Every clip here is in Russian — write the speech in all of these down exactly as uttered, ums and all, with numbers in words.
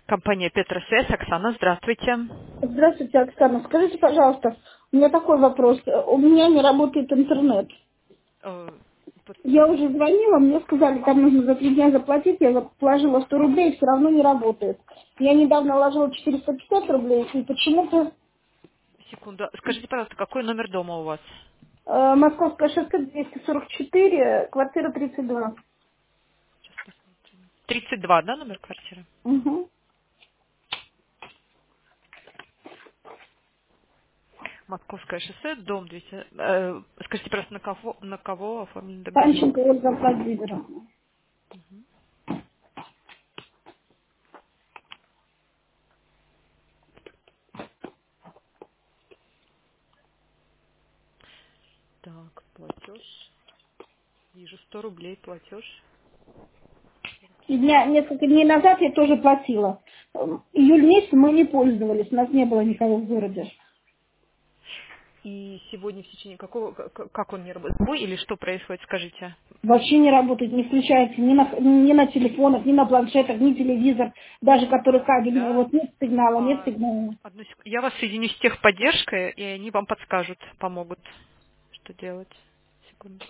Компания Петросвязь. Оксана, здравствуйте. Здравствуйте, Оксана. Скажите, пожалуйста, у меня такой вопрос. У меня не работает интернет. Э, под- Я уже звонила, мне сказали, там нужно за три дня заплатить. Я положила сто рублей, и все равно не работает. Я недавно ложила четыреста пятьдесят рублей, и почему-то Секунду. Скажите, пожалуйста, какой номер дома у вас? э, Московское шоссе двести сорок четыре, квартира тридцать два. Сейчас посмотрим. тридцать два, да, номер квартиры? Угу. Московское шоссе, дом двести. Э, скажите, просто на кого, на кого оформлен договор? Панченко Ольга Владимировна. Так, платеж. Вижу, сто рублей платеж. И дня, несколько дней назад я тоже платила. Эм, Июль месяц мы не пользовались, у нас не было никого в городе. И сегодня в течение какого, к- как он не работает? Сбой или что происходит, скажите? Вообще не работает, не включается ни на, ни на телефонах, ни на планшетах, ни телевизор, даже который кабельный. Да. Вот нет сигнала, нет А, сигнала. одну сек- Я вас соединю с техподдержкой, и они вам подскажут, помогут, что делать. Секунду.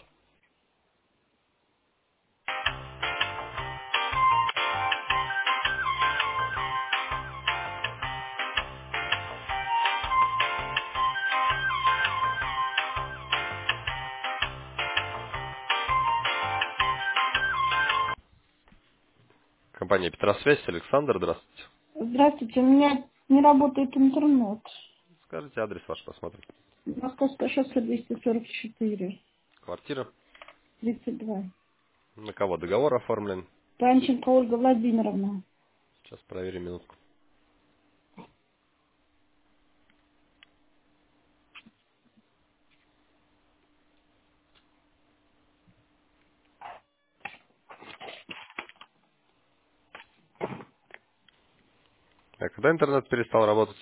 Компания Петросвязь, Александр, здравствуйте. Здравствуйте, у меня не работает интернет. Скажите адрес ваш, посмотрим. Московское шоссе двести сорок четыре, Квартира. тридцать два. На кого договор оформлен? Панченко Ольга Владимировна. Сейчас проверим минутку. А когда интернет перестал работать?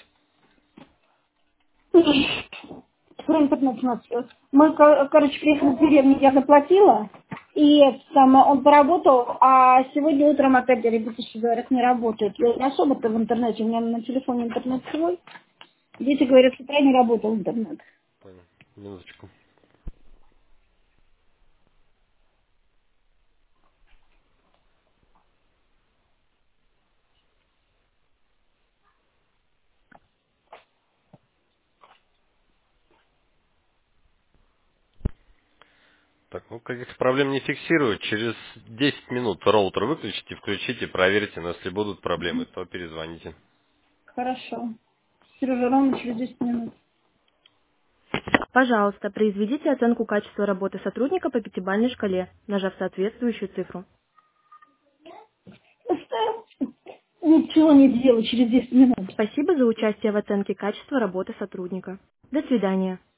Про интернет у нас. э, Мы, ко- короче, приехали в деревню, я заплатила, и это самое, он поработал, а сегодня утром опять ребятишки говорят, не работает. Я не особо-то в интернете, у меня на телефоне интернет свой. Дети говорят, с утра не работал интернет. Понял. Минуточку. Так, ну каких проблем не фиксируют. Через десять минут роутер выключите, включите, проверьте. Но если будут проблемы, то перезвоните. Хорошо. Сережа, ровно через десять минут. Пожалуйста, произведите оценку качества работы сотрудника по пятибалльной шкале, нажав соответствующую цифру. Ничего не делаю через десять минут. Спасибо за участие в оценке качества работы сотрудника. До свидания.